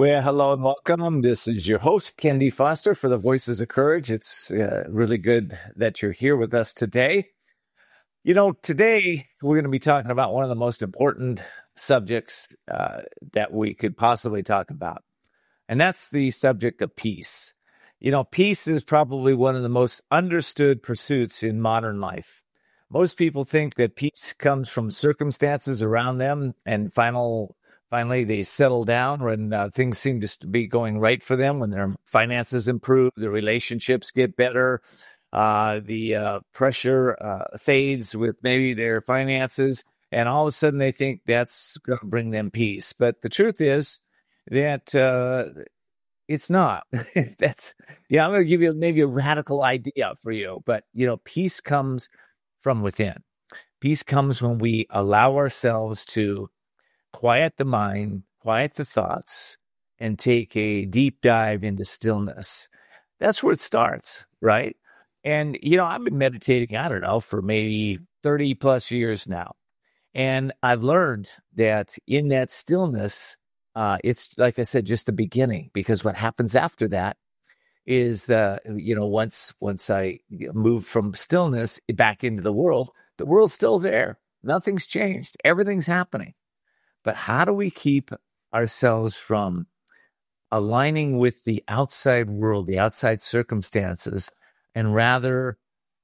Well, hello and welcome. This is your host, Ken D. Foster, for the Voices of Courage. It's really good that you're here with us today. You know, today we're going to be talking about one of the most important subjects that we could possibly talk about, and that's the subject of peace. You know, peace is probably one of the most understood pursuits in modern life. Most people think that peace comes from circumstances around them, and finally they settle down when things seem to be going right for them, when their finances improve, their relationships get better, the pressure fades with maybe their finances, and all of a sudden they think that's going to bring them peace. But the truth is that it's not. I'm going to give you maybe a radical idea for you, but peace comes from within. Peace comes when we allow ourselves to quiet the mind, quiet the thoughts, and take a deep dive into stillness. That's where it starts, right? And, I've been meditating, for maybe 30 plus years now. And I've learned that in that stillness, it's, like I said, just the beginning, because what happens after that is once I move from stillness back into the world's still there. Nothing's changed. Everything's happening. But how do we keep ourselves from aligning with the outside world, the outside circumstances, and rather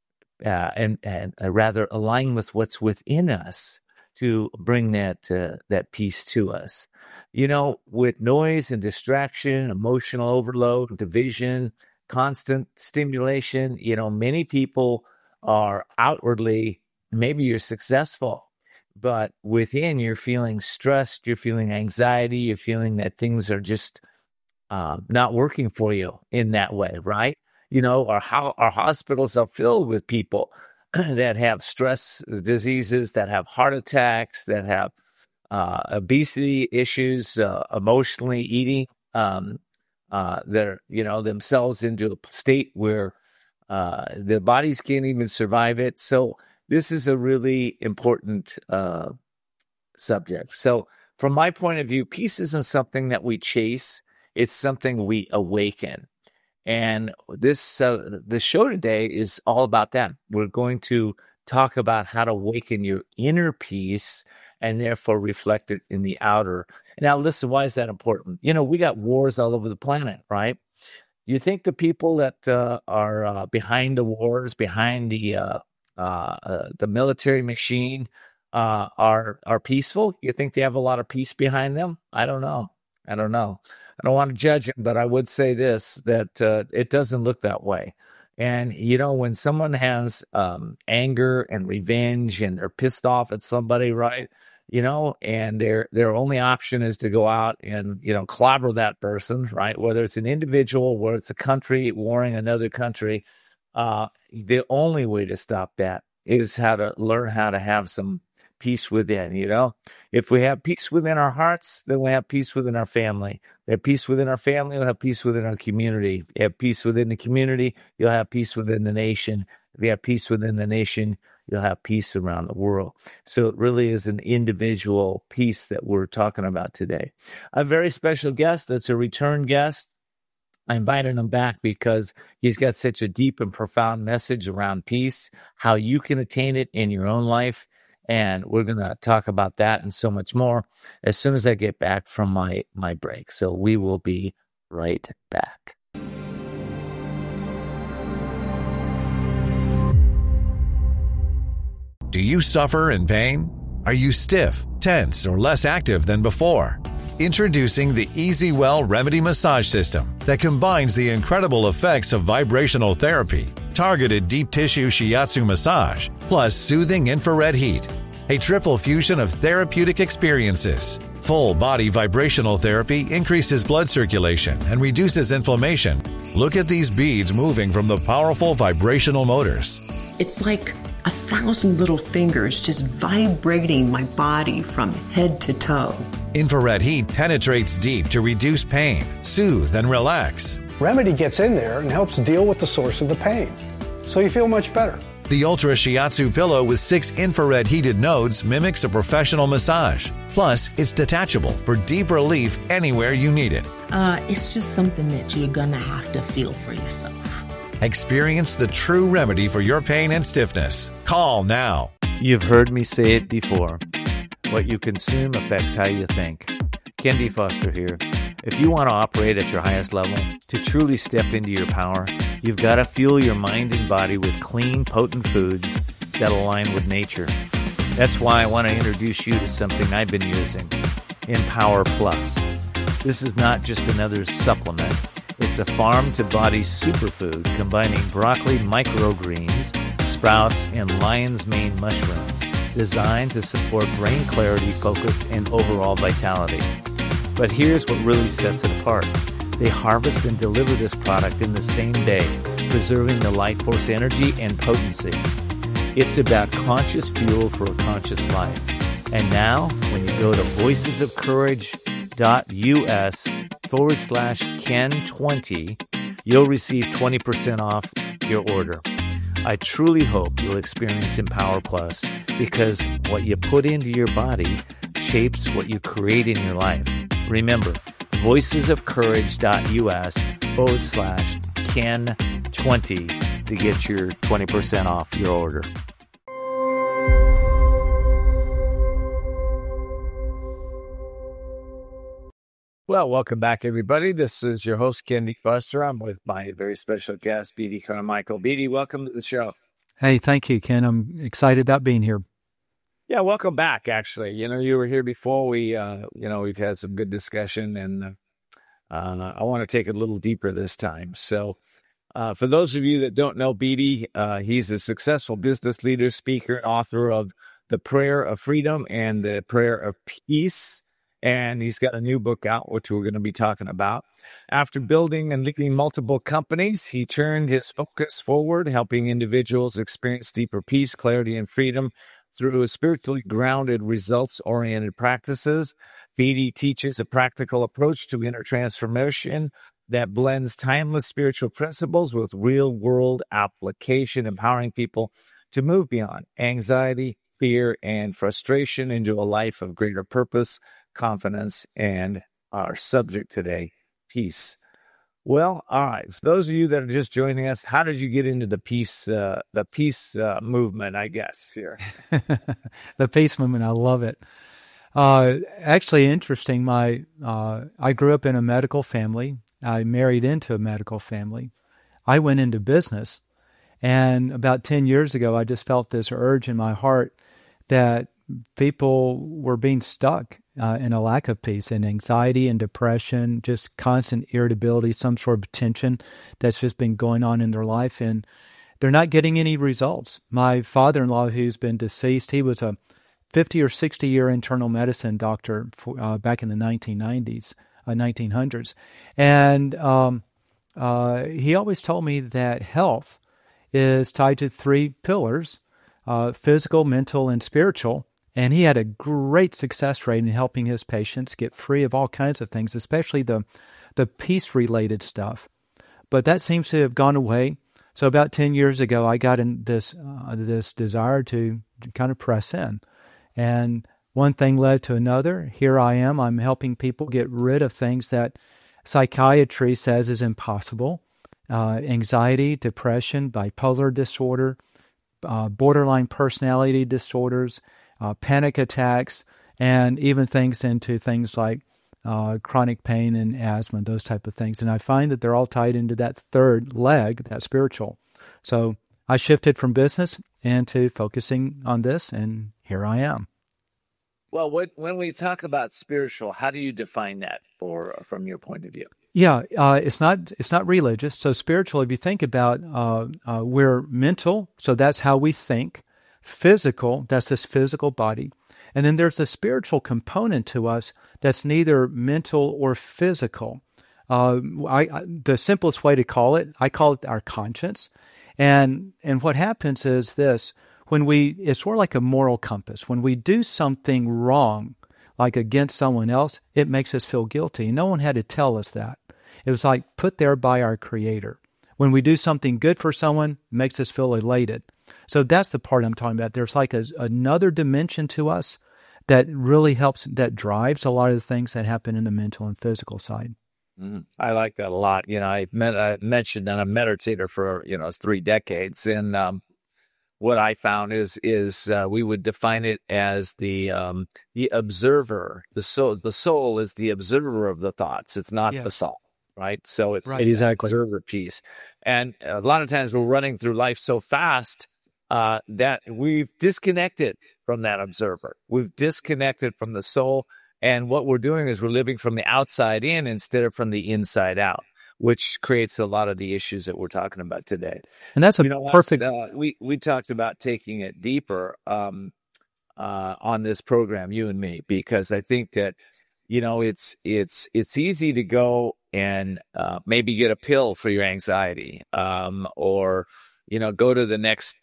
align with what's within us to bring that peace to us? With noise and distraction, emotional overload, division, constant stimulation, many people are outwardly, maybe you're successful, but within you're feeling stressed, you're feeling anxiety, you're feeling that things are just not working for you in that way, right? Our hospitals are filled with people that have stress diseases, that have heart attacks, that have obesity issues, emotionally eating themselves into a state where their bodies can't even survive it. So this is a really important subject. So from my point of view, peace isn't something that we chase. It's something we awaken. And the show today is all about that. We're going to talk about how to awaken your inner peace and therefore reflect it in the outer. Now, listen, why is that important? We got wars all over the planet, right? You think the people that are behind the wars, behind the military machine, are peaceful? You think they have a lot of peace behind them? I don't know. I don't want to judge them, but I would say this, that it doesn't look that way. And, when someone has anger and revenge and they're pissed off at somebody, right, and their only option is to go out and, clobber that person, right, whether it's an individual, whether it's a country warring another country, the only way to stop that is how to learn how to have some peace within. If we have peace within our hearts, then we have peace within our family. We have peace within our family, we'll have peace within our community. If you have peace within the community, you'll have peace within the nation. If you have peace within the nation, you'll have peace around the world. So it really is an individual peace that we're talking about today. A very special guest that's a return guest. I invited him back because he's got such a deep and profound message around peace, how you can attain it in your own life. And we're going to talk about that and so much more as soon as I get back from my break. So we will be right back. Do you suffer in pain? Are you stiff, tense, or less active than before? Introducing the EasyWell Remedy Massage System that combines the incredible effects of vibrational therapy, targeted deep tissue shiatsu massage, plus soothing infrared heat. A triple fusion of therapeutic experiences. Full body vibrational therapy increases blood circulation and reduces inflammation. Look at these beads moving from the powerful vibrational motors. It's like 1,000 little fingers just vibrating my body from head to toe. Infrared heat penetrates deep to reduce pain, soothe, and relax. Remedy gets in there and helps deal with the source of the pain, so you feel much better. The Ultra Shiatsu pillow with 6 infrared heated nodes mimics a professional massage. Plus, it's detachable for deep relief anywhere you need it. It's just something that you're going to have to feel for yourself. Experience the true remedy for your pain and stiffness. Call now. You've heard me say it before. What you consume affects how you think. Ken D. Foster here. If you want to operate at your highest level, to truly step into your power, you've got to fuel your mind and body with clean, potent foods that align with nature. That's why I want to introduce you to something I've been using, Empower Plus. This is not just another supplement. It's a farm-to-body superfood combining broccoli microgreens, sprouts, and lion's mane mushrooms, designed to support brain clarity, focus, and overall vitality. But here's what really sets it apart. They harvest and deliver this product in the same day, preserving the life force energy and potency. It's about conscious fuel for a conscious life. And now, when you go to voicesofcourage.us/Ken20, you'll receive 20% off your order. I truly hope you'll experience Empower Plus, because what you put into your body shapes what you create in your life. Remember, voicesofcourage.us/Ken20 to get your 20% off your order. Well, welcome back, everybody. This is your host, Ken D. Foster. I'm with my very special guest, B.D. Carmichael. B.D., welcome to the show. Hey, thank you, Ken. I'm excited about being here. Yeah, welcome back, actually. You were here before. We've had some good discussion, and I want to take it a little deeper this time. So for those of you that don't know B.D., he's a successful business leader, speaker, and author of The Prayer of Freedom and The Prayer of Peace. And he's got a new book out, which we're going to be talking about. After building and leading multiple companies, he turned his focus forward, helping individuals experience deeper peace, clarity, and freedom through spiritually grounded, results-oriented practices. BD teaches a practical approach to inner transformation that blends timeless spiritual principles with real-world application, empowering people to move beyond anxiety, fear, and frustration into a life of greater purpose, confidence, and our subject today, peace. Well, all right. For those of you that are just joining us, how did you get into the peace movement, I guess, here? The peace movement, I love it. Actually, interesting. I grew up in a medical family. I married into a medical family. I went into business, and about 10 years ago, I just felt this urge in my heart that people were being stuck in a lack of peace, and anxiety and depression, just constant irritability, some sort of tension that's just been going on in their life, and they're not getting any results. My father-in-law, who's been deceased, he was a 50 or 60-year internal medicine doctor back in the 1900s. And he always told me that health is tied to three pillars, physical, mental, and spiritual. And he had a great success rate in helping his patients get free of all kinds of things, especially the peace-related stuff. But that seems to have gone away. So about 10 years ago, I got in this desire to kind of press in. And one thing led to another. Here I am. I'm helping people get rid of things that psychiatry says is impossible. Anxiety, depression, bipolar disorder, borderline personality disorders, panic attacks, and even things like chronic pain and asthma, those type of things. And I find that they're all tied into that third leg, that spiritual. So I shifted from business into focusing on this, and here I am. Well, when we talk about spiritual, how do you define that from your point of view? Yeah, it's not religious. So spiritual, if you think about, we're mental, so that's how we think. Physical, that's this physical body. And then there's a spiritual component to us that's neither mental or physical. The simplest way to call it, I call it our conscience. And what happens is this, it's sort of like a moral compass. When we do something wrong, like against someone else, it makes us feel guilty. No one had to tell us that. It was like put there by our Creator. When we do something good for someone, it makes us feel elated. So that's the part I'm talking about. There's like another dimension to us that really helps, that drives a lot of the things that happen in the mental and physical side. I like that a lot. I mentioned that I'm a meditator for 3 decades, and what I found is we would define it as the observer. The soul is the observer of the thoughts. It's not the soul, right? So it's Right. exactly the observer piece. And a lot of times we're running through life so fast that we've disconnected from that observer. We've disconnected from the soul. And what we're doing is we're living from the outside in instead of from the inside out, which creates a lot of the issues that we're talking about today. And that's a perfect. We talked about taking it deeper on this program, you and me, because I think that it's easy to go and maybe get a pill for your anxiety, or go to the next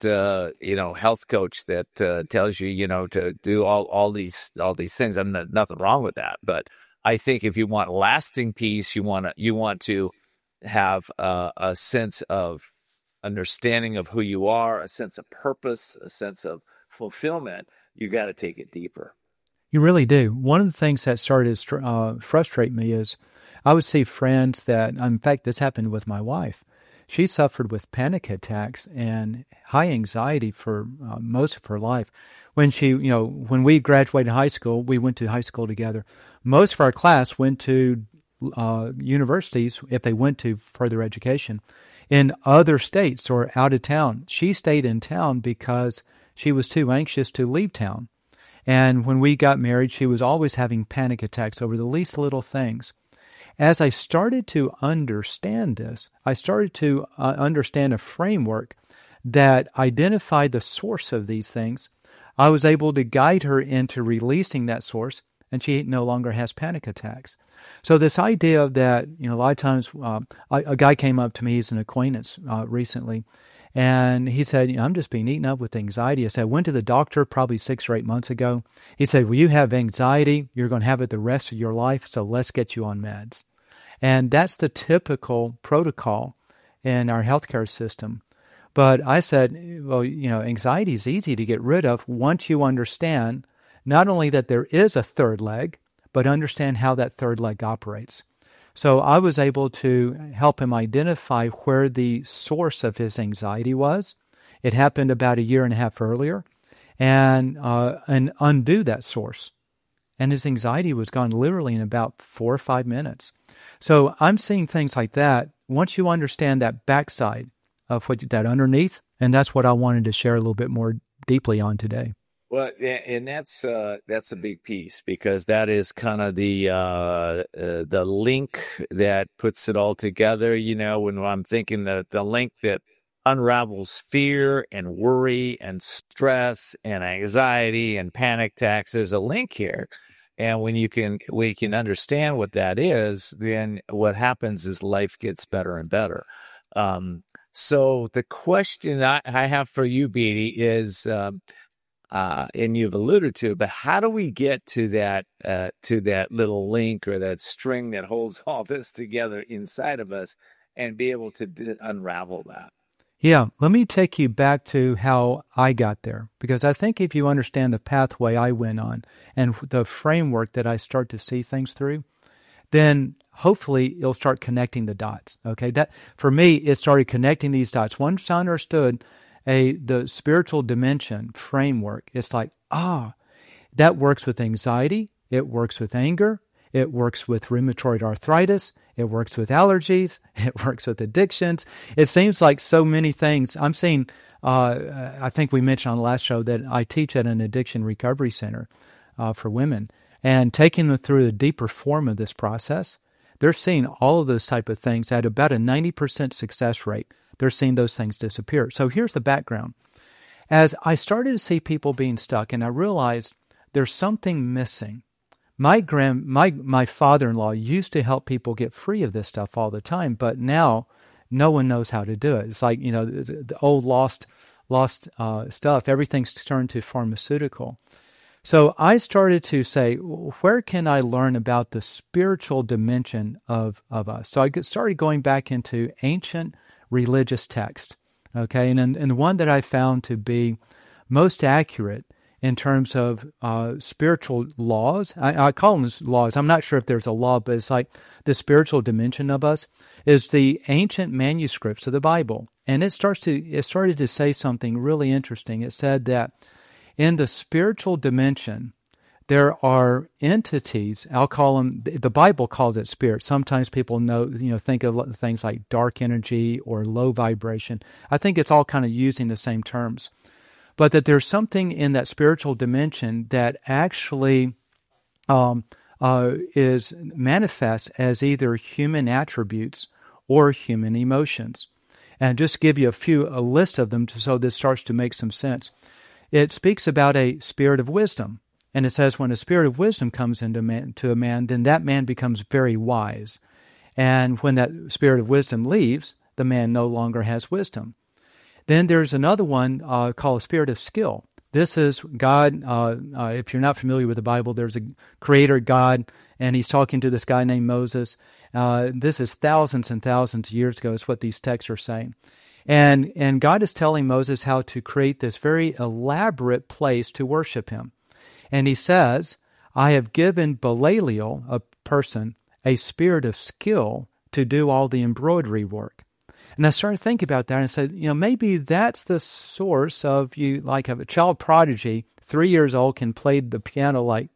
health coach that tells you to do all these things. I'm nothing wrong with that, but I think if you want lasting peace, you want to have a sense of understanding of who you are, a sense of purpose, a sense of fulfillment. You got to take it deeper. You really do. One of the things that started to frustrate me is I would see friends that, in fact, this happened with my wife. She suffered with panic attacks and high anxiety for most of her life. When when we graduated high school, we went to high school together. Most of our class went to universities if they went to further education in other states or out of town. She stayed in town because she was too anxious to leave town. And when we got married, she was always having panic attacks over the least little things. As I started to understand this, I started to understand a framework that identified the source of these things. I was able to guide her into releasing that source, and she no longer has panic attacks. So this idea that, a lot of times, a guy came up to me, he's an acquaintance recently, and he said, I'm just being eaten up with anxiety. I said, I went to the doctor probably 6 or 8 months ago. He said, well, you have anxiety. You're going to have it the rest of your life, so let's get you on meds. And that's the typical protocol in our healthcare system. But I said, well, anxiety is easy to get rid of once you understand not only that there is a third leg, but understand how that third leg operates. So I was able to help him identify where the source of his anxiety was. It happened about 1.5 years earlier, and undo that source. And his anxiety was gone literally in about 4 or 5 minutes. So I'm seeing things like that. Once you understand that backside of that underneath, and that's what I wanted to share a little bit more deeply on today. Well, and that's a big piece, because that is kind of the link that puts it all together. When I'm thinking the link that unravels fear and worry and stress and anxiety and panic attacks, there's a link here. And when we can understand what that is, then what happens is life gets better and better. So the question I have for you, Beatty, is, and you've alluded to it, but how do we get to that little link or that string that holds all this together inside of us and be able to unravel that? Yeah, let me take you back to how I got there, because I think if you understand the pathway I went on and the framework that I start to see things through, then hopefully you'll start connecting the dots. Okay, that for me, it started connecting these dots. Once I understood the spiritual dimension framework, it's like, that works with anxiety, it works with anger, it works with rheumatoid arthritis, it works with allergies, it works with addictions. It seems like so many things. I'm seeing, I think we mentioned on the last show that I teach at an addiction recovery center for women, and taking them through the deeper form of this process, they're seeing all of those type of things at about a 90% success rate. They're seeing those things disappear. So here's the background. As I started to see people being stuck, and I realized there's something missing. My father-in-law used to help people get free of this stuff all the time, but now no one knows how to do it. It's like, the old lost stuff. Everything's turned to pharmaceutical. So I started to say, where can I learn about the spiritual dimension of us? So I started going back into ancient religious text, okay? And the one that I found to be most accurate in terms of spiritual laws. I call them laws. I'm not sure if there's a law, but it's like the spiritual dimension of us is the ancient manuscripts of the Bible. And it started to say something really interesting. It said that in the spiritual dimension, there are entities, I'll call them, the Bible calls it spirit. Sometimes people think of things like dark energy or low vibration. I think it's all kind of using the same terms. But that there's something in that spiritual dimension that actually is manifest as either human attributes or human emotions. And just give you a list of them so this starts to make some sense. It speaks about a spirit of wisdom. And it says when a spirit of wisdom comes into a man, then that man becomes very wise. And when that spirit of wisdom leaves, the man no longer has wisdom. Then there's another one called a spirit of skill. This is God. If you're not familiar with the Bible, there's a creator God, and he's talking to this guy named Moses. This is thousands and thousands of years ago is what these texts are saying. And God is telling Moses how to create this very elaborate place to worship him. And he says, I have given Belial, a person, a spirit of skill to do all the embroidery work. And I started thinking about that and said, maybe that's the source of you, like a child prodigy, 3 years old, can play the piano like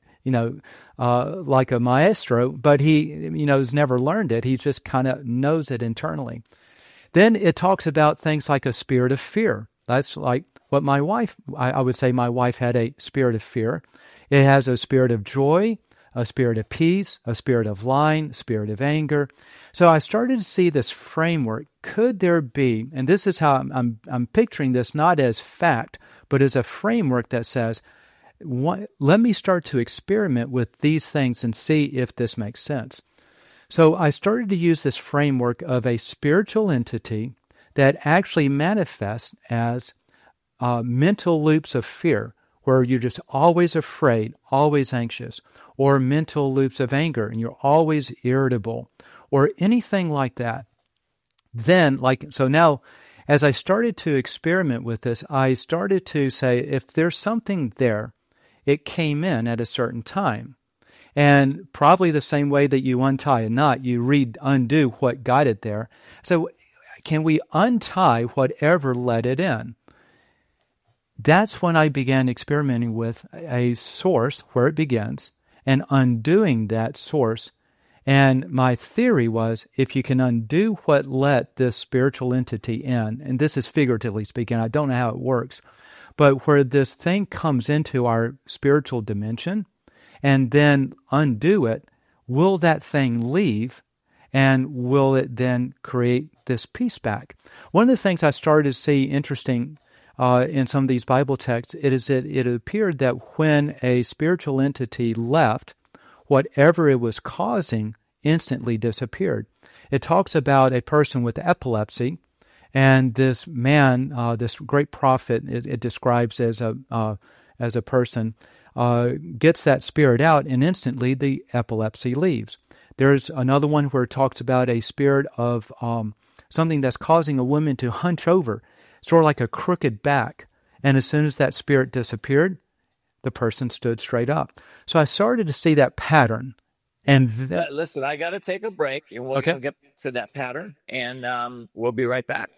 a maestro, but he, has never learned it. He just kind of knows it internally. Then it talks about things like a spirit of fear. That's like what my wife, I would say my wife had a spirit of fear. It has a spirit of joy, a spirit of peace, a spirit of lying, a spirit of anger. So I started to see this framework. Could there be, and this is how I'm picturing this not as fact, but as a framework that says, let me start to experiment with these things and see if this makes sense. So I started to use this framework of a spiritual entity that actually manifests as mental loops of fear, where you're just always afraid, always anxious, or mental loops of anger, and you're always irritable, or anything like that. Then, so now, as I started to experiment with this, I started to say, if there's something there, it came in at a certain time. And probably the same way that you untie a knot, you undo what got it there. So can we untie whatever let it in? That's when I began experimenting with a source where it begins and undoing that source. And my theory was, if you can undo what let this spiritual entity in, and this is figuratively speaking, I don't know how it works, but where this thing comes into our spiritual dimension and then undo it, will that thing leave? And will it then create this peace back? One of the things I started to see interesting in some of these Bible texts, it appeared that when a spiritual entity left, whatever it was causing instantly disappeared. It talks about a person with epilepsy, and this man, this great prophet, it describes as a person, gets that spirit out, and instantly the epilepsy leaves. There's another one where it talks about a spirit of something that's causing a woman to hunch over, sort of like a crooked back. And as soon as that spirit disappeared, the person stood straight up. So I started to see that pattern. And listen, I got to take a break, and we'll get to that pattern, and we'll be right back.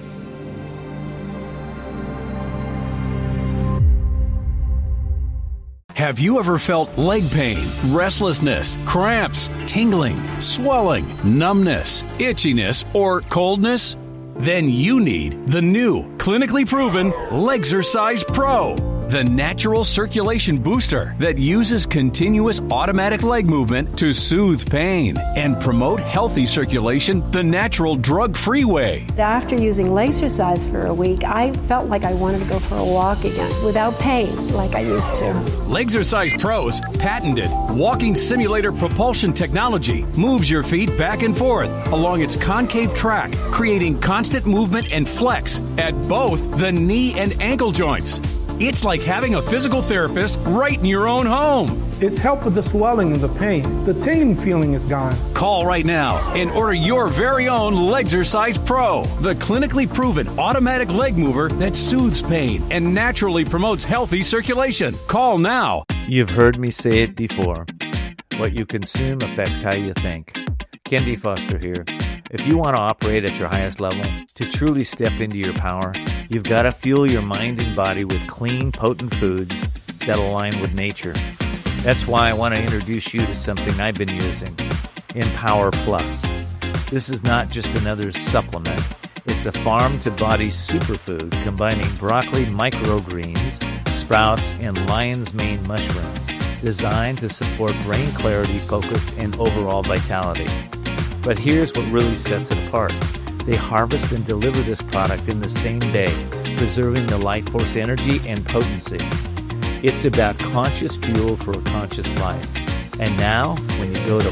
Have you ever felt leg pain, restlessness, cramps, tingling, swelling, numbness, itchiness, or coldness? Then you need the new, clinically proven Legzercise Pro, the natural circulation booster that uses continuous automatic leg movement to soothe pain and promote healthy circulation the natural drug-free way. After using Legzercise for a week, I felt like I wanted to go for a walk again without pain like I used to. Legzercise Pro's patented walking simulator propulsion technology moves your feet back and forth along its concave track, creating constant movement and flex at both the knee and ankle joints. It's like having a physical therapist right in your own home. It's helped with the swelling and the pain. The tingling feeling is gone. Call right now and order your very own Legzercise Pro, the clinically proven automatic leg mover that soothes pain and naturally promotes healthy circulation. Call now. You've heard me say it before. What you consume affects how you think. Ken D. Foster here. If you want to operate at your highest level, to truly step into your power, you've got to fuel your mind and body with clean, potent foods that align with nature. That's why I want to introduce you to something I've been using, Empower Plus. This is not just another supplement. It's a farm-to-body superfood combining broccoli microgreens, sprouts, and lion's mane mushrooms, designed to support brain clarity, focus, and overall vitality. But here's what really sets it apart. They harvest and deliver this product in the same day, preserving the life force energy and potency. It's about conscious fuel for a conscious life. And now, when you go to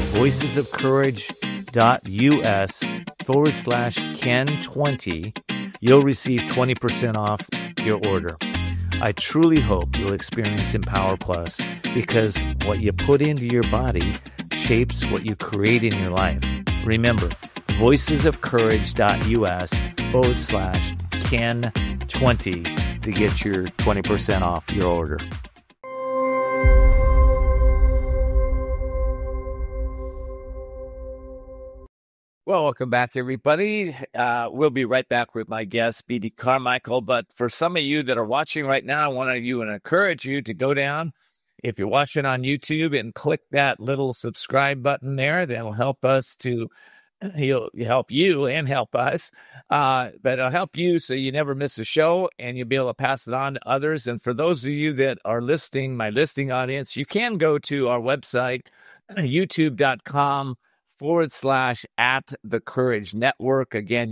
voicesofcourage.us/Ken20, you'll receive 20% off your order. I truly hope you'll experience Empower Plus, because what you put into your body shapes what you create in your life. Remember, voicesofcourage.us/Ken20 to get your 20% off your order. Well, welcome back, everybody. We'll be right back with my guest, B.D. Carmichael. But for some of you that are watching right now, I want to encourage you to go down, if you're watching on YouTube, and click that little subscribe button there. That'll help us to, he'll help you and help us. But it'll help you so you never miss a show, and you'll be able to pass it on to others. And for those of you that are listening, my listening audience, you can go to our website, youtube.com/@the-courage-network. Again,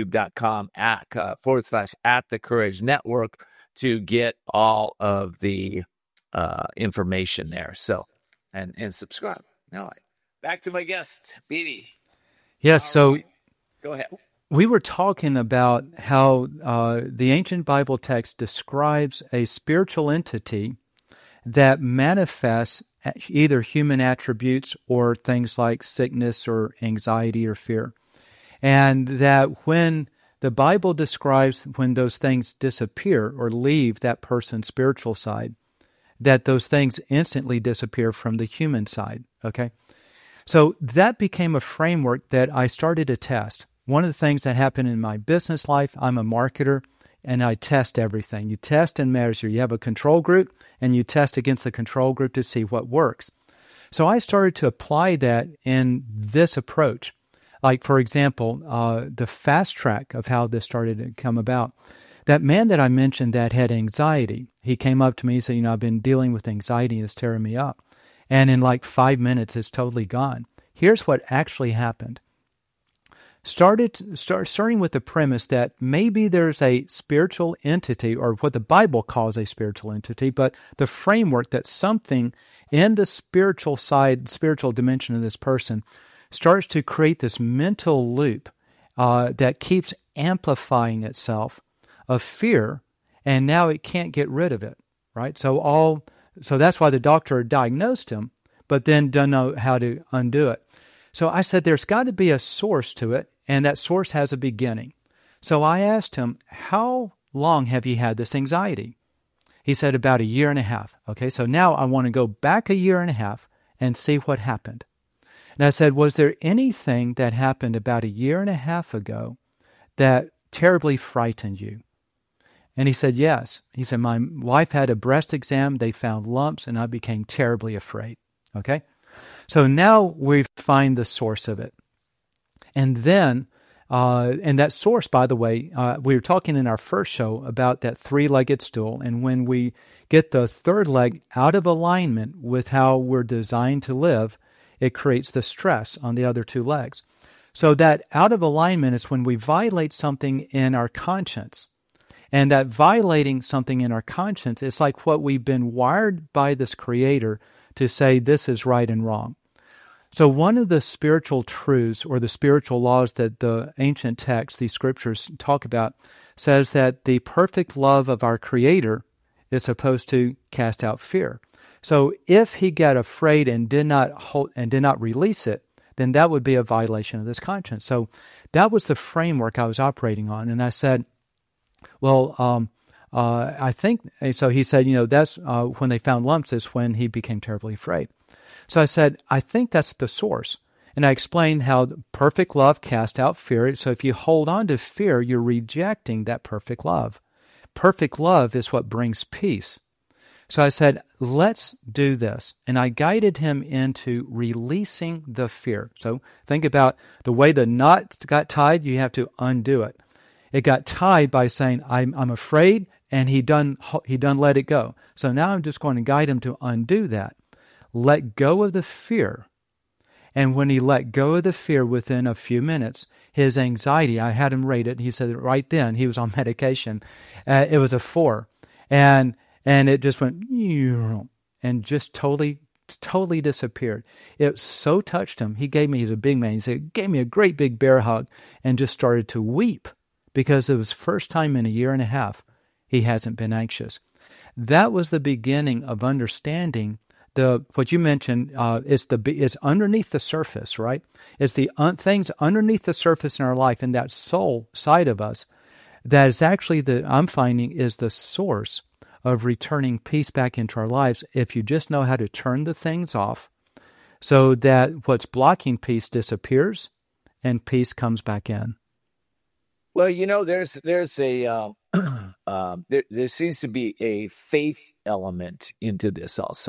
youtube.com/@the-courage-network to get all of the information there. So, and subscribe. All right. Back to my guest, B.D. Yes, so go ahead. We were talking about how the ancient Bible text describes a spiritual entity that manifests either human attributes or things like sickness or anxiety or fear. And that when the Bible describes when those things disappear or leave that person's spiritual side, that those things instantly disappear from the human side, okay? So that became a framework that I started to test. One of the things that happened in my business life, I'm a marketer, and I test everything. You test and measure. You have a control group, and you test against the control group to see what works. So I started to apply that in this approach. Like, for example, the fast track of how this started to come about. That man that I mentioned that had anxiety, he came up to me and said, I've been dealing with anxiety and it's tearing me up. And in like 5 minutes, it's totally gone. Here's what actually happened. Starting with the premise that maybe there's a spiritual entity, or what the Bible calls a spiritual entity, but the framework that something in the spiritual side, spiritual dimension of this person starts to create this mental loop that keeps amplifying itself of fear, and now it can't get rid of it, right? So that's why the doctor diagnosed him, but then doesn't know how to undo it. So I said, there's got to be a source to it, and that source has a beginning. So I asked him, how long have you had this anxiety? He said, about 1.5 years. Okay, so now I want to go back 1.5 years and see what happened. And I said, was there anything that happened about 1.5 years ago that terribly frightened you? And he said, yes. He said, my wife had a breast exam, they found lumps, and I became terribly afraid. Okay? So now we find the source of it. And then, and that source, by the way, we were talking in our first show about that 3-legged stool, and when we get the third leg out of alignment with how we're designed to live, it creates the stress on the other 2 legs. So that out of alignment is when we violate something in our conscience. And that violating something in our conscience is like what we've been wired by this Creator to say this is right and wrong. So one of the spiritual truths or the spiritual laws that the ancient texts, these scriptures talk about, says that the perfect love of our Creator is supposed to cast out fear. So if he got afraid and did not release it, then that would be a violation of this conscience. So that was the framework I was operating on. And I said, well, I think, so he said, that's when they found lumps is when he became terribly afraid. So I said, I think that's the source. And I explained how perfect love casts out fear. So if you hold on to fear, you're rejecting that perfect love. Perfect love is what brings peace. So I said, let's do this. And I guided him into releasing the fear. So think about the way the knot got tied, you have to undo it. It got tied by saying, I'm afraid, and he done let it go. So now I'm just going to guide him to undo that. Let go of the fear. And when he let go of the fear within a few minutes, his anxiety, I had him rate it. He said right then, he was on medication. It was a 4. And it just went, and just totally disappeared. It so touched him. He's a big man. He gave me a great big bear hug and just started to weep because it was the first time in a year and a half he hasn't been anxious. That was the beginning of understanding what you mentioned is underneath the surface, right? It's the things underneath the surface in our life, and that soul side of us, that is actually I'm finding is the source of returning peace back into our lives if you just know how to turn the things off so that what's blocking peace disappears and peace comes back in. Well, there's a there seems to be a faith element into this also.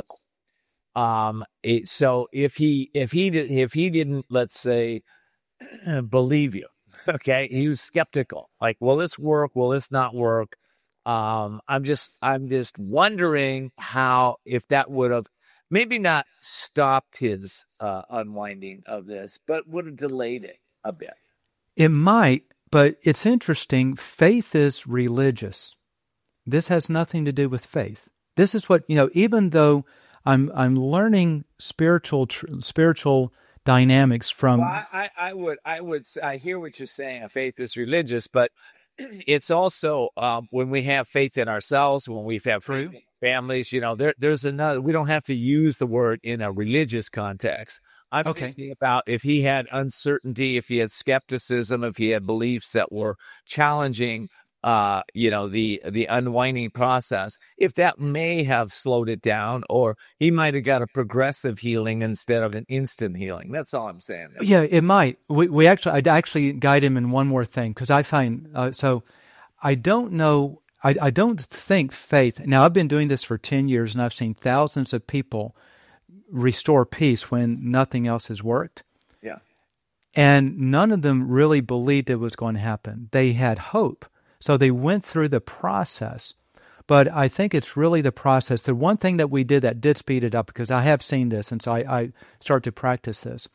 So if he didn't, let's say, believe you, okay, he was skeptical. Like, will this work? Will this not work? I'm just wondering if that would have maybe not stopped his unwinding of this, but would have delayed it a bit. It might, but it's interesting. Faith is religious. This has nothing to do with faith. This is what, even though I'm learning spiritual dynamics from. Well, I hear what you're saying. Faith is religious, but it's also when we have faith in ourselves, when we have faith in families, there's another. We don't have to use the word in a religious context. I'm thinking about if he had uncertainty, if he had skepticism, if he had beliefs that were challenging, the unwinding process, if that may have slowed it down, or he might have got a progressive healing instead of an instant healing. That's all I'm saying. Yeah, it might. I'd actually guide him in one more thing, because I find, I don't know, I don't think faith, now I've been doing this for 10 years and I've seen thousands of people restore peace when nothing else has worked. Yeah. And none of them really believed it was going to happen. They had hope. So they went through the process. But I think it's really the process. The one thing that we did that did speed it up, because I have seen this, and so I started to practice this.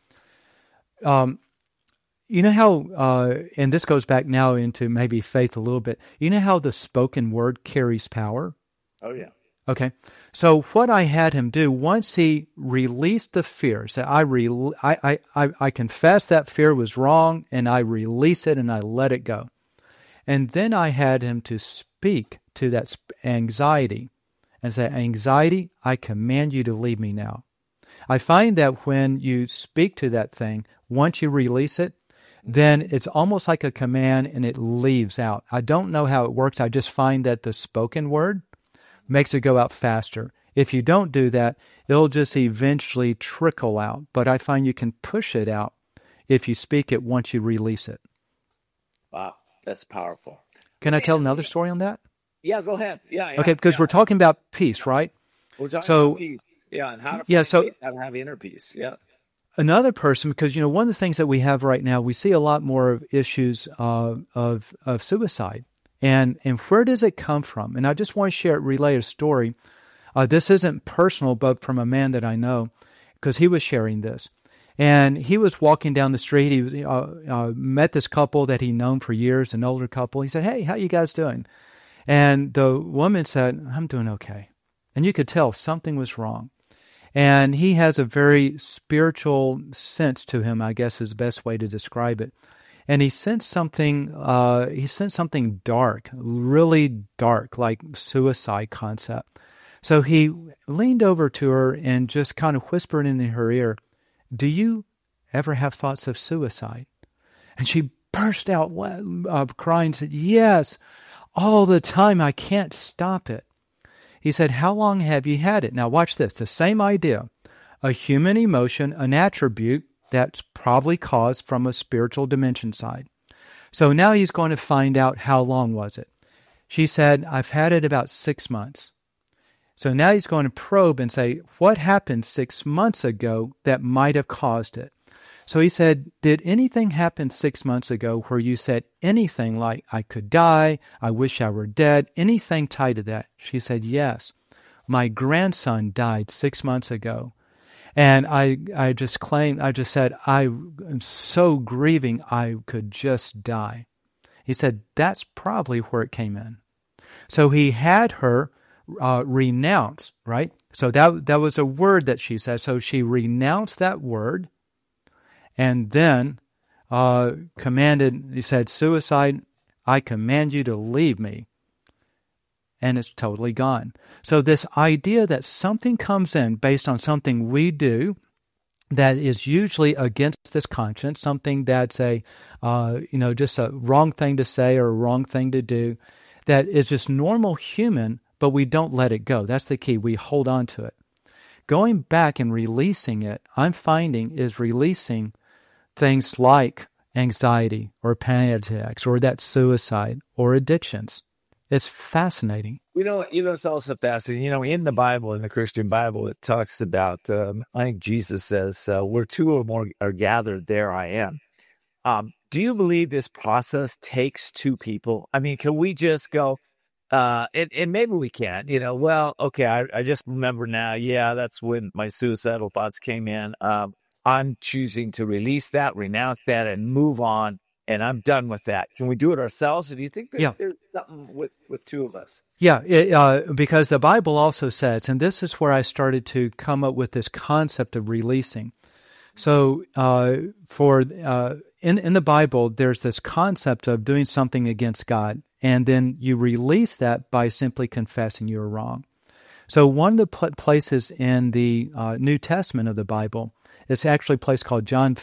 You know how, and this goes back now into maybe faith a little bit, you know how the spoken word carries power? Oh, yeah. Okay. So what I had him do, once he released the fear, so I confess that fear was wrong, and I release it and I let it go. And then I had him to speak to that anxiety and say, anxiety, I command you to leave me now. I find that when you speak to that thing, once you release it, then it's almost like a command and it leaves out. I don't know how it works. I just find that the spoken word makes it go out faster. If you don't do that, it'll just eventually trickle out. But I find you can push it out if you speak it once you release it. Wow, that's powerful. Can I tell another story on that? Yeah, go ahead. Yeah. Okay, because we're talking about peace, right? We're talking about peace. Yeah, and how to find peace, how to have inner peace. Yeah. Another person, because one of the things that we have right now, we see a lot more of issues of suicide. And where does it come from? And I just want to relay a story. This isn't personal, but from a man that I know, because he was sharing this. And he was walking down the street. He was met this couple that he'd known for years, an older couple. He said, "Hey, how you guys doing?" And the woman said, "I'm doing okay." And you could tell something was wrong. And he has a very spiritual sense to him, I guess is the best way to describe it. And he sensed something dark, really dark, like suicide concept. So he leaned over to her and just kind of whispered in her ear, "Do you ever have thoughts of suicide?" And she burst out crying and said, "Yes, all the time. I can't stop it." He said, "How long have you had it?" Now watch this, the same idea. A human emotion, an attribute that's probably caused from a spiritual dimension side. So now he's going to find out how long was it. She said, "I've had it about 6 months." So now he's going to probe and say, what happened 6 months ago that might have caused it? So he said, "Did anything happen 6 months ago where you said anything like, 'I could die, I wish I were dead,' anything tied to that?" She said, "Yes. My grandson died 6 months ago. And I just said, I am so grieving I could just die." He said, "That's probably where it came in." So he had her renounce, right? So that was a word that she said. So she renounced that word and then commanded, he said, "Suicide, I command you to leave me." And it's totally gone. So this idea that something comes in based on something we do that is usually against this conscience, something that's just a wrong thing to say or a wrong thing to do, that is just normal human, but we don't let it go. That's the key. We hold on to it. Going back and releasing it, I'm finding, is releasing things like anxiety or panic attacks or that suicide or addictions. It's fascinating. It's also fascinating. In the Bible, in the Christian Bible, it talks about, I think Jesus says, where two or more are gathered, there I am. Do you believe this process takes two people? I mean, can we just go, and maybe we can't, I just remember now, that's when my suicidal thoughts came in. I'm choosing to release that, renounce that, and move on. And I'm done with that. Can we do it ourselves? Or do you think there's something with two of us? Yeah, because the Bible also says, and this is where I started to come up with this concept of releasing. So in the Bible, there's this concept of doing something against God, and then you release that by simply confessing you're wrong. So one of the places in the New Testament of the Bible is actually a place called James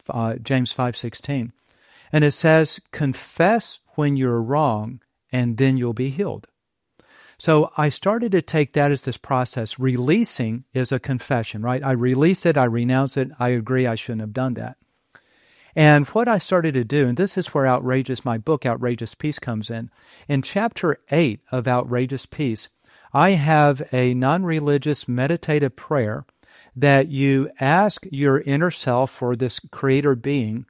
5:16. And it says, confess when you're wrong, and then you'll be healed. So I started to take that as this process. Releasing is a confession, right? I release it, I renounce it, I agree I shouldn't have done that. And what I started to do, and this is where my book, Outrageous Peace, comes in. In chapter 8 of Outrageous Peace, I have a non-religious meditative prayer that you ask your inner self or this creator being,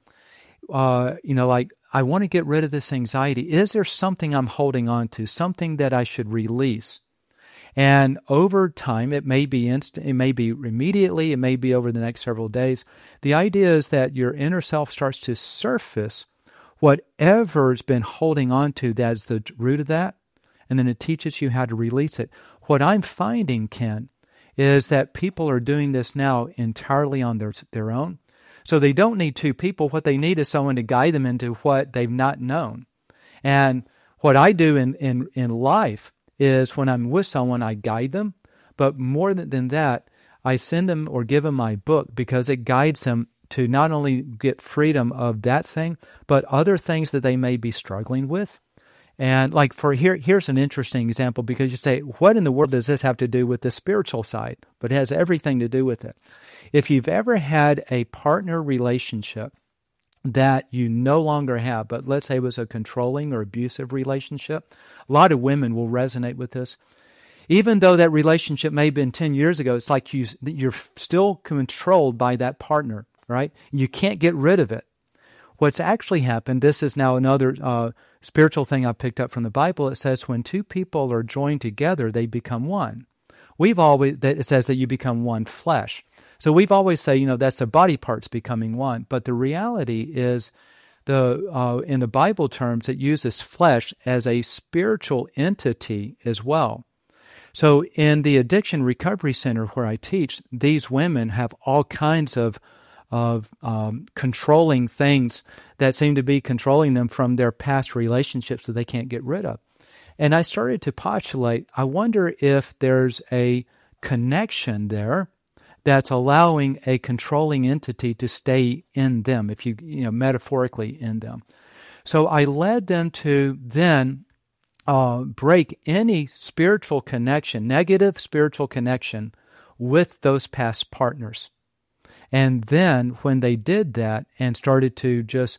I want to get rid of this anxiety. Is there something I'm holding on to, something that I should release? And over time, it may be instant, it may be immediately, it may be over the next several days. The idea is that your inner self starts to surface whatever's been holding on to that's the root of that, and then it teaches you how to release it. What I'm finding, Ken, is that people are doing this now entirely on their own. So they don't need two people. What they need is someone to guide them into what they've not known. And what I do in life is when I'm with someone, I guide them. But more than that, I send them or give them my book because it guides them to not only get freedom of that thing, but other things that they may be struggling with. And like here's an interesting example, because you say, what in the world does this have to do with the spiritual side? But it has everything to do with it. If you've ever had a partner relationship that you no longer have, but let's say it was a controlling or abusive relationship, a lot of women will resonate with this. Even though that relationship may have been 10 years ago, it's like you're still controlled by that partner, right? You can't get rid of it. What's actually happened, this is now another spiritual thing I picked up from the Bible. It says when two people are joined together, they become one. It says that you become one flesh. So we've always say, that's the body parts becoming one. But the reality is, in the Bible terms, it uses flesh as a spiritual entity as well. So in the Addiction Recovery Center where I teach, these women have all kinds of controlling things that seem to be controlling them from their past relationships that they can't get rid of. And I started to postulate, I wonder if there's a connection there that's allowing a controlling entity to stay in them, if you metaphorically in them. So I led them to then break any spiritual connection, negative spiritual connection with those past partners. And then when they did that and started to just,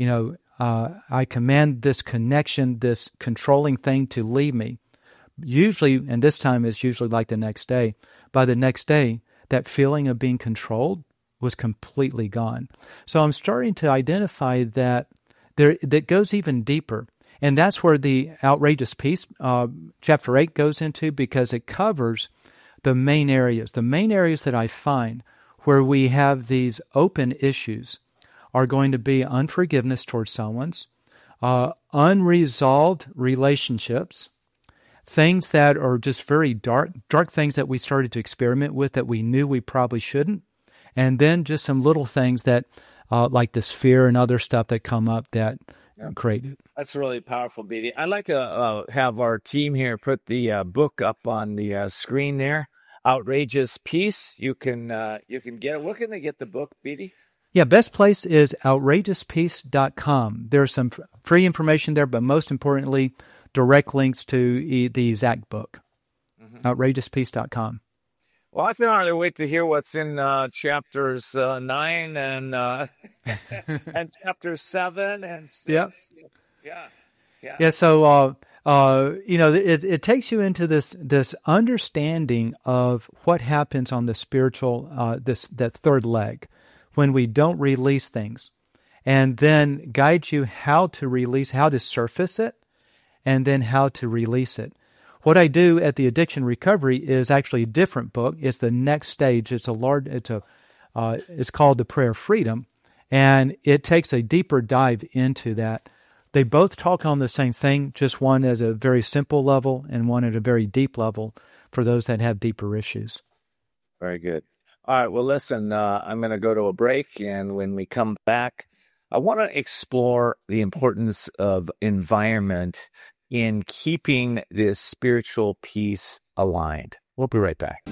I command this connection, this controlling thing to leave me. Usually, and this time is usually like the next day, by the next day, that feeling of being controlled was completely gone. So I'm starting to identify that that goes even deeper. And that's where the outrageous peace, chapter 8, goes into, because it covers the main areas. The main areas that I find where we have these open issues are going to be unforgiveness towards someone's, unresolved relationships, things that are just very dark things that we started to experiment with that we knew we probably shouldn't, and then just some little things that, like this fear and other stuff that come up that create it. That's really powerful, BD. I'd like to have our team here put the book up on the screen there. Outrageous Peace. You can get it. Where can they get the book, BD? Yeah, best place is outrageouspeace.com. There's some free information there, but most importantly, direct links to the exact book, outrageouspeace.com. Well, I can hardly wait to hear what's in chapters 9 and and chapter 7 and 6. Yeah. So it takes you into this understanding of what happens on the spiritual that third leg when we don't release things, and then guides you how to release, how to surface it, and then how to release it. What I do at the Addiction Recovery is actually a different book. It's the next stage. It's called The Prayer of Freedom, and it takes a deeper dive into that. They both talk on the same thing, just one at a very simple level and one at a very deep level for those that have deeper issues. Very good. All right, well, listen, I'm going to go to a break, and when we come back, I want to explore the importance of environment in keeping this spiritual peace aligned. We'll be right back.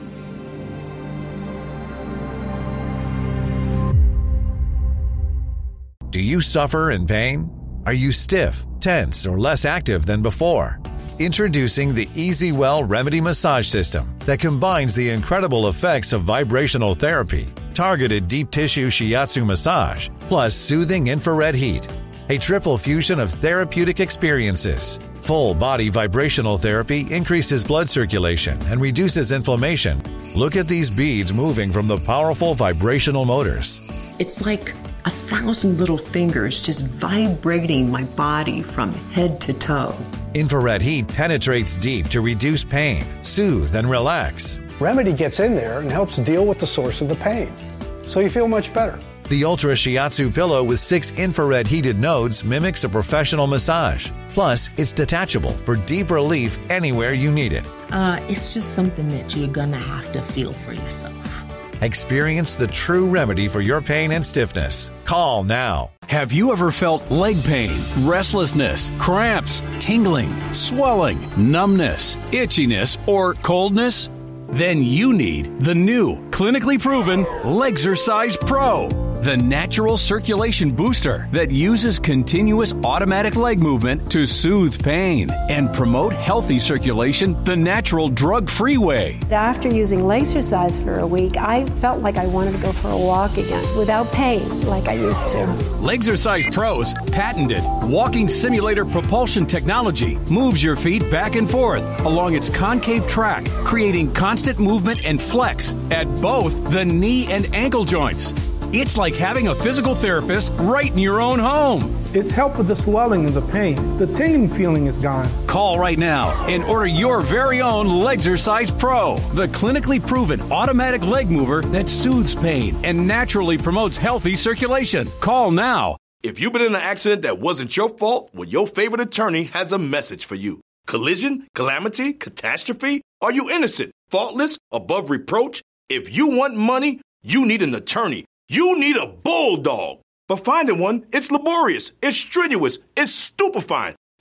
Do you suffer in pain? Are you stiff, tense, or less active than before? Introducing the EasyWell Remedy Massage System that combines the incredible effects of vibrational therapy, targeted deep tissue shiatsu massage, plus soothing infrared heat. A triple fusion of therapeutic experiences. Full body vibrational therapy increases blood circulation and reduces inflammation. Look at these beads moving from the powerful vibrational motors. It's like 1,000 little fingers just vibrating my body from head to toe. Infrared heat penetrates deep to reduce pain, soothe, and relax. Remedy gets in there and helps deal with the source of the pain, so you feel much better. The Ultra Shiatsu pillow with 6 infrared heated nodes mimics a professional massage. Plus, it's detachable for deep relief anywhere you need it. It's just something that you're gonna have to feel for yourself. Experience the true remedy for your pain and stiffness. Call now. Have you ever felt leg pain, restlessness, cramps, tingling, swelling, numbness, itchiness, or coldness? Then you need the new, clinically proven Legzercise Pro, the natural circulation booster that uses continuous automatic leg movement to soothe pain and promote healthy circulation the natural drug-free way. After using Legzercise for a week, I felt like I wanted to go for a walk again without pain like I used to. Legzercise Pro's patented walking simulator propulsion technology moves your feet back and forth along its concave track, creating constant movement and flex at both the knee and ankle joints. It's like having a physical therapist right in your own home. It's helped with the swelling and the pain. The tingling feeling is gone. Call right now and order your very own Legzercise Pro, the clinically proven automatic leg mover that soothes pain and naturally promotes healthy circulation. Call now. If you've been in an accident that wasn't your fault, well, your favorite attorney has a message for you. Collision, calamity, catastrophe? Are you innocent, faultless, above reproach? If you want money, you need an attorney. You need a bulldog. But finding one, it's laborious, it's strenuous, it's stupefying.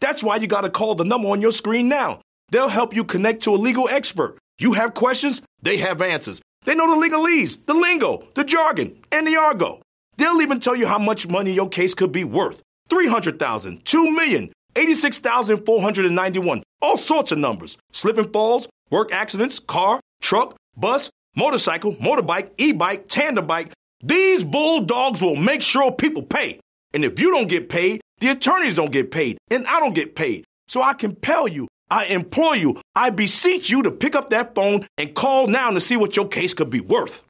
That's why you got to call the number on your screen now. They'll help you connect to a legal expert. You have questions, they have answers. They know the legalese, the lingo, the jargon, and the argot. They'll even tell you how much money your case could be worth. $300,000, $2 million, $86,491, all sorts of numbers. Slip and falls, work accidents, car, truck, bus, motorcycle, motorbike, e-bike, tandem bike. These bulldogs will make sure people pay. And if you don't get paid, the attorneys don't get paid, and I don't get paid. So I compel you, I implore you, I beseech you to pick up that phone and call now to see what your case could be worth.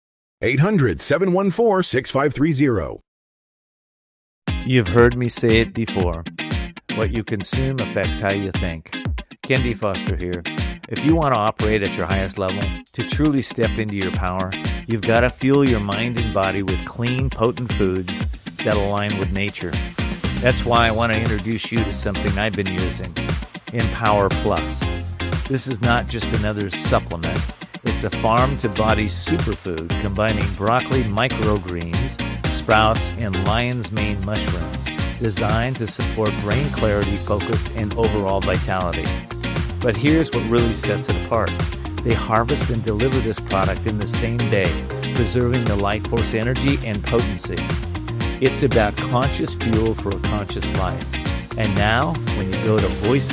800-714-6530. You've heard me say it before. What you consume affects how you think. Ken D. Foster here. If you want to operate at your highest level, to truly step into your power, you've got to fuel your mind and body with clean, potent foods that align with nature. That's why I want to introduce you to something I've been using, Empower Plus. This is not just another supplement. It's a farm-to-body superfood combining broccoli microgreens, sprouts, and lion's mane mushrooms, designed to support brain clarity, focus, and overall vitality. But here's what really sets it apart. They harvest and deliver this product in the same day, preserving the life force energy and potency. It's about conscious fuel for a conscious life. And now, when you go to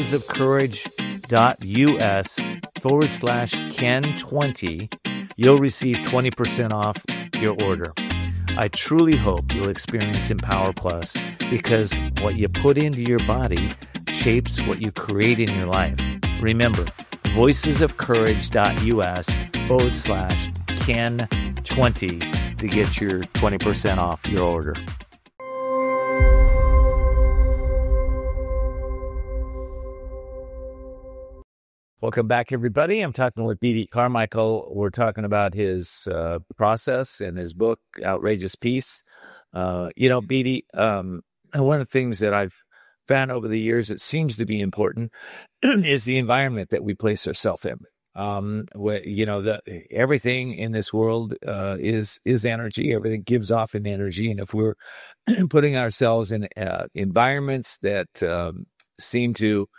voicesofcourage.us/Ken20, you'll receive 20% off your order. I truly hope you'll experience Empower Plus, because what you put into your body shapes what you create in your life. Remember, voicesofcourage.us/Ken20 to get your 20% off your order. Welcome back, everybody. I'm talking with B.D. Carmichael. We're talking about his process and his book, Outrageous Peace. B.D., one of the things that I've found over the years that seems to be important is the environment that we place ourselves in. Everything in this world is energy. Everything gives off an energy. And if we're putting ourselves in environments that seem to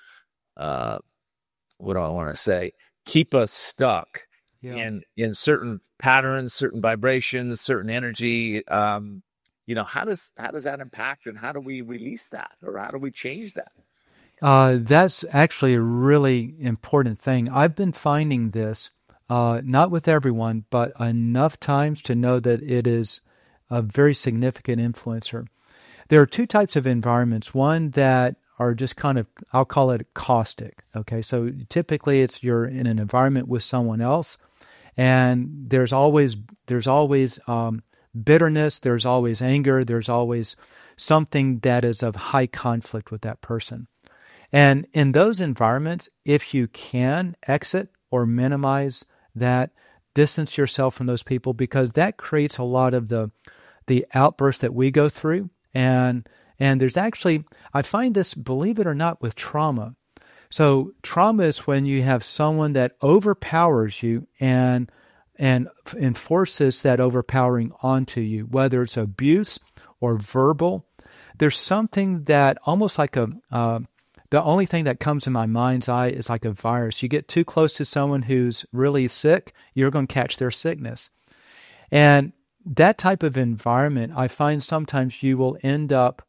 keep us stuck in certain patterns, certain vibrations, certain energy. How does that impact, and how do we release that, or how do we change that? That's actually a really important thing. I've been finding this, not with everyone, but enough times to know that it is a very significant influencer. There are two types of environments. One that are just kind of, I'll call it caustic. Okay, so typically you're in an environment with someone else, and there's always bitterness, there's always anger, there's always something that is of high conflict with that person. And in those environments, if you can exit or minimize that, distance yourself from those people, because that creates a lot of the outbursts that we go through. And there's actually, I find this, believe it or not, with trauma. So trauma is when you have someone that overpowers you and enforces that overpowering onto you, whether it's abuse or verbal. There's something that almost like the only thing that comes in my mind's eye is like a virus. You get too close to someone who's really sick, you're going to catch their sickness. And that type of environment, I find sometimes you will end up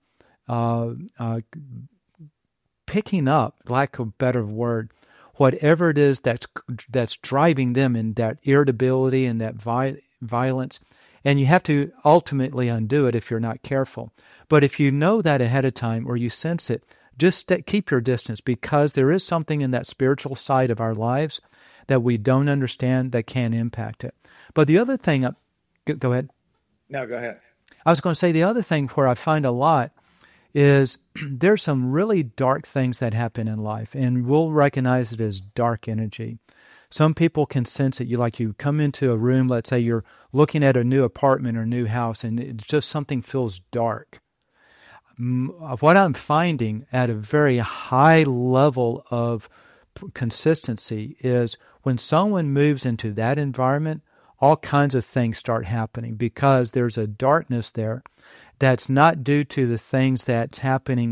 picking up, lack of a better word, whatever it is that's driving them in that irritability and that violence. And you have to ultimately undo it if you're not careful. But if you know that ahead of time, or you sense it, just keep your distance, because there is something in that spiritual side of our lives that we don't understand that can impact it. But the other thing, go ahead. No, go ahead. I was going to say the other thing where I find a lot is there's some really dark things that happen in life, and we'll recognize it as dark energy. Some people can sense it. You come into a room, let's say you're looking at a new apartment or new house, and it's just something feels dark. What I'm finding at a very high level of consistency is when someone moves into that environment, all kinds of things start happening, because there's a darkness there that's not due to the things that's happening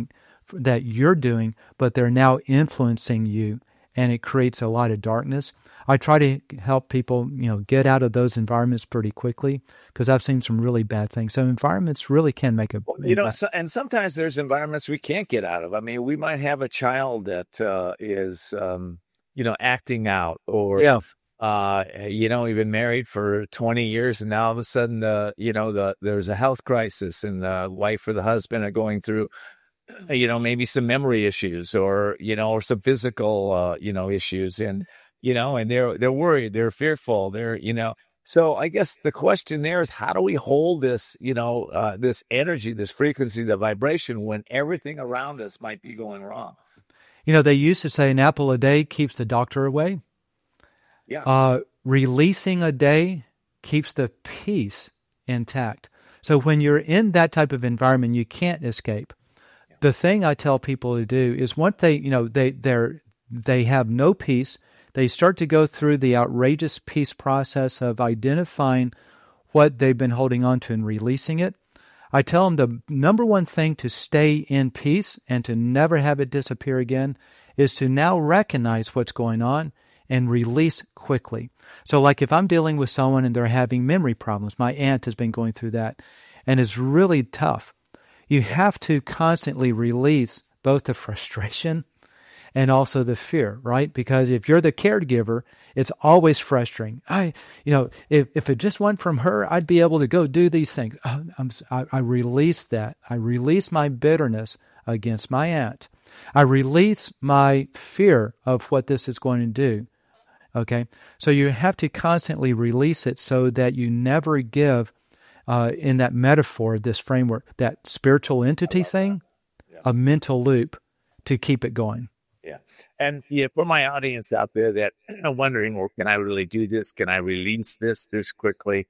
that you're doing, but they're now influencing you, and it creates a lot of darkness. I try to help people, get out of those environments pretty quickly because I've seen some really bad things. So environments really can make a impact. And sometimes there's environments we can't get out of. I mean, we might have a child that is, acting out, or you've been married for 20 years, and now all of a sudden, there's a health crisis, and the wife or the husband are going through, maybe some memory issues, or some physical, issues, and they're worried, they're fearful, So I guess the question there is, how do we hold this, this energy, this frequency, the vibration, when everything around us might be going wrong? They used to say an apple a day keeps the doctor away. Yeah. Releasing a day keeps the peace intact. So when you're in that type of environment, you can't escape. Yeah. The thing I tell people to do is once they have no peace, they start to go through the outrageous peace process of identifying what they've been holding on to and releasing it. I tell them the number one thing to stay in peace and to never have it disappear again is to now recognize what's going on and release quickly. So like if I'm dealing with someone and they're having memory problems, my aunt has been going through that, and it's really tough. You have to constantly release both the frustration and also the fear, right? Because if you're the caregiver, it's always frustrating. If it just went from her, I'd be able to go do these things. I release that. I release my bitterness against my aunt. I release my fear of what this is going to do. Okay? So you have to constantly release it so that you never give, in that metaphor, this framework, that spiritual entity thing, a mental loop to keep it going. Yeah. And for my audience out there that are wondering, well, can I really do this? Can I release this quickly?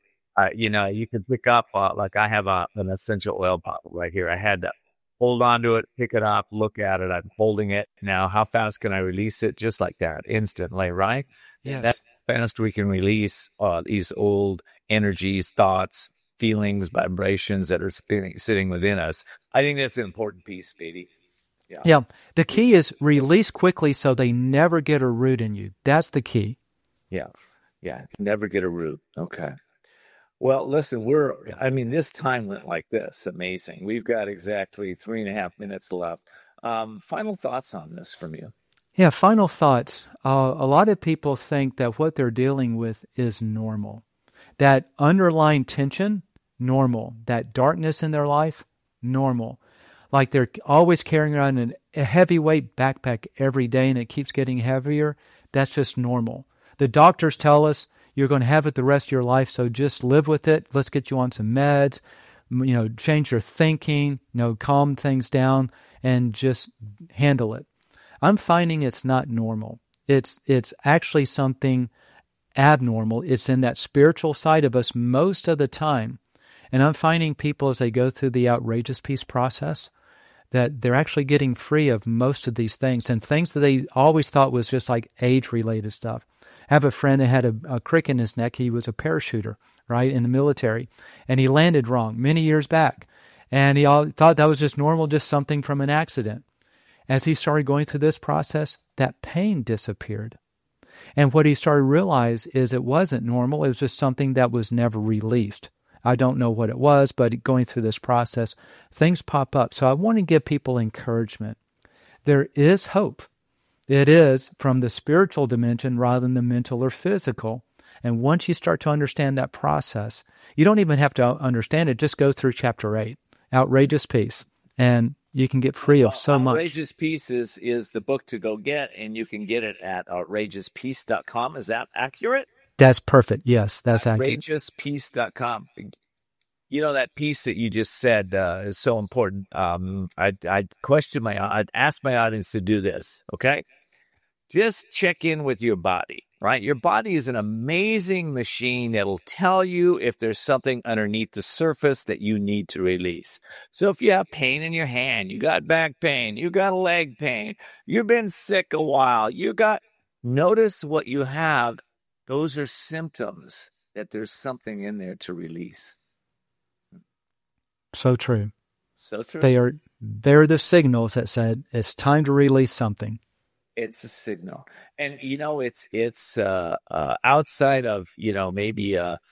You can pick up, like I have an essential oil bottle right here. I had to hold on to it, pick it up, look at it. I'm holding it. Now, how fast can I release it? Just like that, instantly, right? Yes. That's how fast we can release these old energies, thoughts, feelings, vibrations that are sitting within us. I think that's an important piece, Speedy. Yeah. The key is release quickly so they never get a root in you. That's the key. Yeah. Never get a root. Okay. Well, listen, this time went like this. Amazing. We've got exactly 3.5 minutes left. Final thoughts on this from you? Yeah, final thoughts. A lot of people think that what they're dealing with is normal. That underlying tension, normal. That darkness in their life, normal. Like they're always carrying around a heavyweight backpack every day and it keeps getting heavier. That's just normal. The doctors tell us you're going to have it the rest of your life, so just live with it. Let's get you on some meds, change your thinking, calm things down and just handle it. I'm finding it's not normal. It's actually something abnormal. It's in that spiritual side of us most of the time. And I'm finding people as they go through the outrageous peace process that they're actually getting free of most of these things and things that they always thought was just like age-related stuff. I have a friend that had a crick in his neck. He was a parachuter, right, in the military, and he landed wrong many years back. And he thought that was just normal, just something from an accident. As he started going through this process, that pain disappeared. And what he started to realize is it wasn't normal. It was just something that was never released. I don't know what it was, but going through this process, things pop up. So I want to give people encouragement. There is hope. It is from the spiritual dimension rather than the mental or physical. And once you start to understand that process, you don't even have to understand it. Just go through chapter 8, Outrageous Peace, and you can get free of so much. Outrageous Peace is the book to go get, and you can get it at outrageouspeace.com. Is that accurate? That's perfect. Yes, that's accurate. Outrageouspeace.com. That piece that you just said is so important. I'd ask my audience to do this, okay? Just check in with your body, right? Your body is an amazing machine that'll tell you if there's something underneath the surface that you need to release. So if you have pain in your hand, you got back pain, you got leg pain, you've been sick a while, notice what you have. Those are symptoms that there's something in there to release. So true. So true. they're the signals that said it's time to release something. It's a signal. And, it's outside of, maybe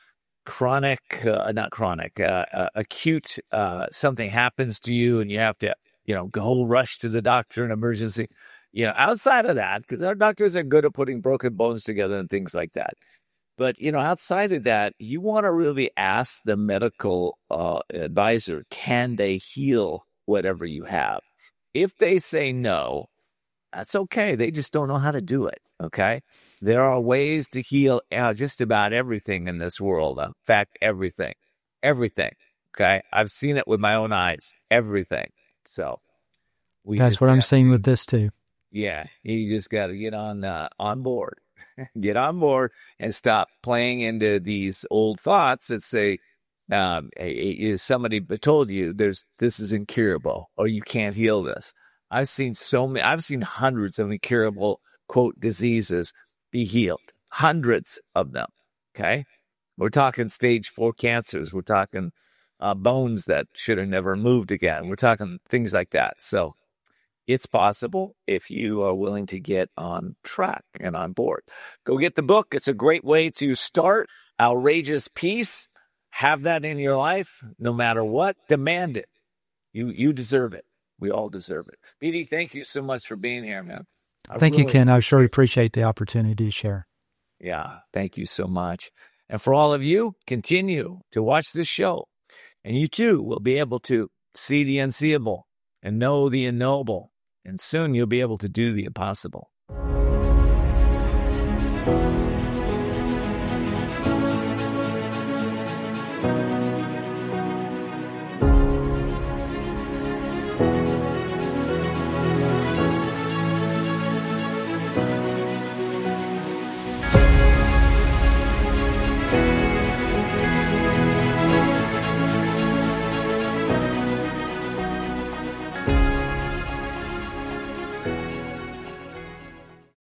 acute, something happens to you and you have to, go rush to the doctor in emergency. Outside of that, because our doctors are good at putting broken bones together and things like that. But, outside of that, you want to really ask the medical advisor, can they heal whatever you have? If they say no, that's okay. They just don't know how to do it, okay? There are ways to heal just about everything in this world. In fact, everything, okay? I've seen it with my own eyes, everything. So that's what I'm seeing with this too. Yeah, you just got to get on board. Get on board and stop playing into these old thoughts that say, somebody told you this is incurable or you can't heal this. I've seen hundreds of incurable, quote, diseases be healed. Hundreds of them, okay? We're talking stage 4 cancers. We're talking bones that should have never moved again. We're talking things like that. So it's possible if you are willing to get on track and on board. Go get the book. It's a great way to start. Outrageous Peace. Have that in your life, no matter what. Demand it. You deserve it. We all deserve it. Speedy, thank you so much for being here, man. Thank you, Ken. I sure appreciate the opportunity to share. Yeah, thank you so much. And for all of you, continue to watch this show. And you too will be able to see the unseeable and know the unknowable. And soon you'll be able to do the impossible.